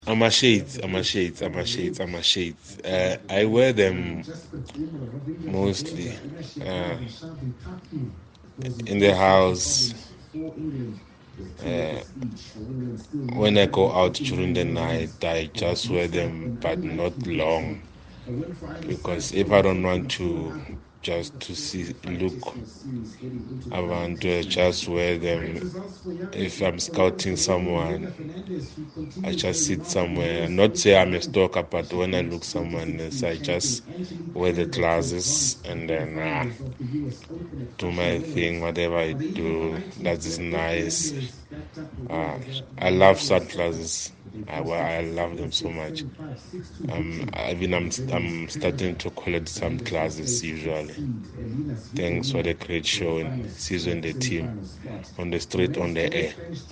I'm a shades. I wear them mostly in the house. When I go out during the night, I just wear them, but not long, because if I don't want to just to see look, I want to just wear them. If I'm scouting someone, I just sit somewhere. Not say I'm a stalker, but when I look someone else, I just wear the glasses and then do my thing, whatever I do. That is nice. I love sunglasses. I love them so much. I'm starting to collect some classes usually. Thanks for the great show and season the team on the street, on the air.